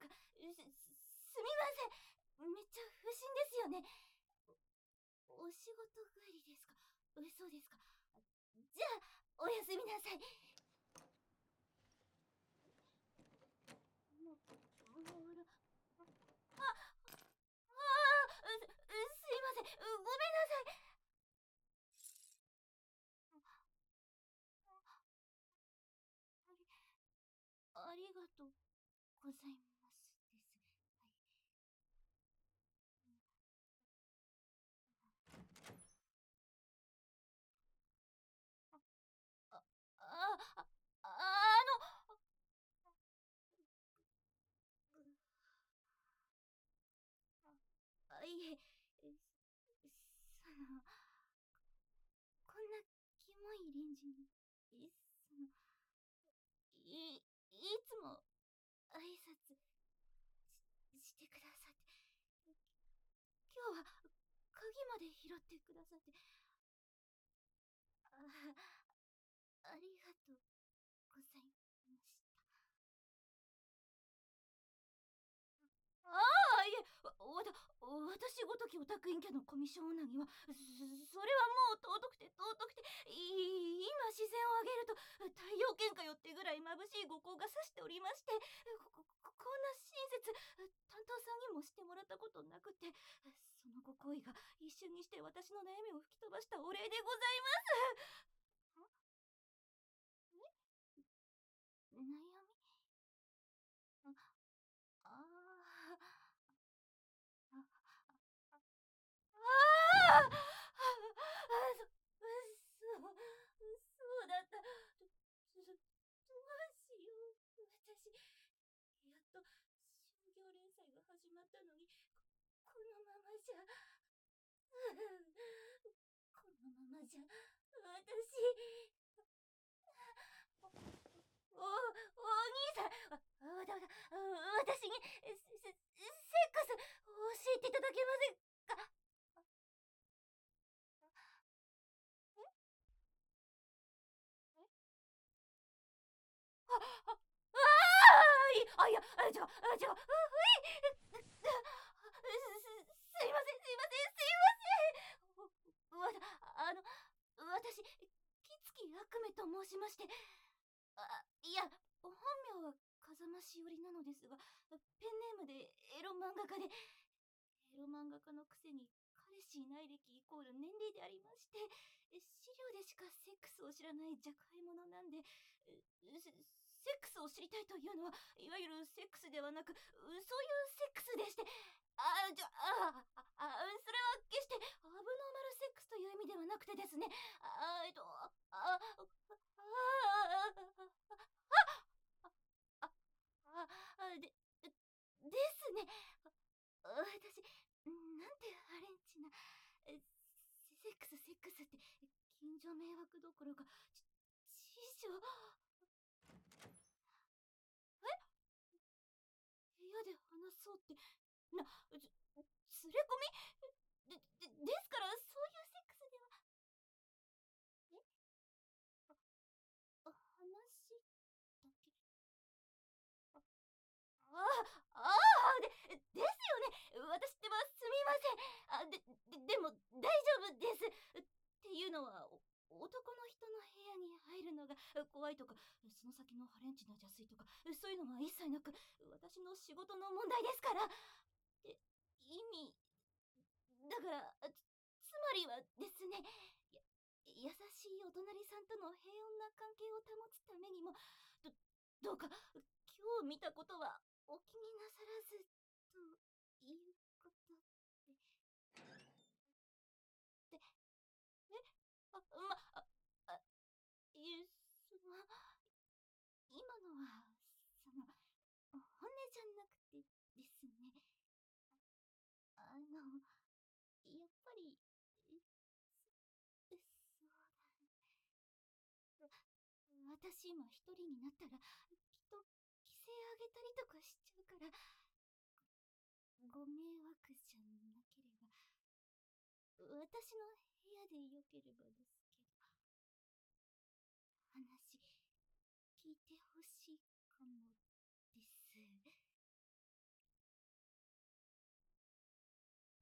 か、すみません。めっちゃ不審ですよね。お仕事帰りですか？そうですか。じゃあ、おやすみなさい。すいません。ごめんなさい。ありがとうございますです。あ、あ、いえ、その、こんなキモいレンジに、その、いつも挨拶してくださって、今日は鍵まで拾ってくださって、ありがとうございました。いえ、私ごときオタク陰キャのコミッション女には、それはもう尊くて尊くて、今視線を上げると、太陽圏かよってぐらい眩しい五光が差しておりまして、こんな親切、担当さんにもしてもらったことなくて、そのご好意が一瞬にして私の悩みを吹き飛ばしたお礼でございます。悩み？ああ。ああ、そうだった。どうしよう。私、やっと商業連載が始まったのに、このままじゃ、このままじゃ、私、お兄さん、私にセックス教えていただけませんか？あ、あ、いや、違う、すいません、あの、私、木月悪夢と申しまして、いや、本名は風間しおりなのですが、ペンネームでエロ漫画家で、エロ漫画家のくせに彼氏いない歴イコール年齢でありまして、資料でしかセックスを知らない若輩者なんで、セックスを知りたいというのは、いわゆるセックスではなく、そういうセックスでして、それは決してアブノーマルセックスという意味ではなくてですね、あ、えっと、あ、あ、あ、ですね。私、なんてアレンチな、セックスって、近所迷惑どころか、師匠、部屋で話そうって、連れ込みですから、そういうセックスでは、え話だけ。ですよね。私ってばすみません。でも大丈夫です。っていうのは、男の人の部屋に入るのが怖いとか、その先のハレンチな邪推とか、そういうのは一切なく、私の仕事の問題ですから。って意味、だから、つまりはですね、優しいお隣さんとの平穏な関係を保つためにも、どうか、今日見たことはお気になさらず、ということで。で、あ、ま、あ、あ、いえ、今のは、本音じゃなくてですね、やっぱり、そうだ。私今一人になったら、きっと、規制あげたりとかしちゃうから、ご迷惑じゃなければ、私の部屋でよければですけど、話、聞いてほしいかも